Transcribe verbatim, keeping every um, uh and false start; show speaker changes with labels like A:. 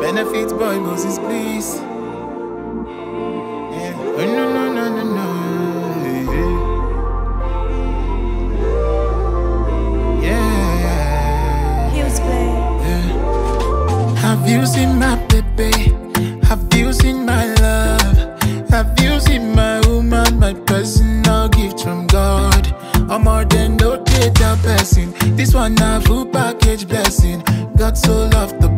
A: Benefits boy Moses, please. Yeah. Oh, no, no, no, no, no. Yeah.
B: He was playing.
A: Yeah. Have you seen my baby? Have you seen my love? Have you seen my woman, my personal gift from God? I'm more than no data person. This one a full package blessing. God so loved the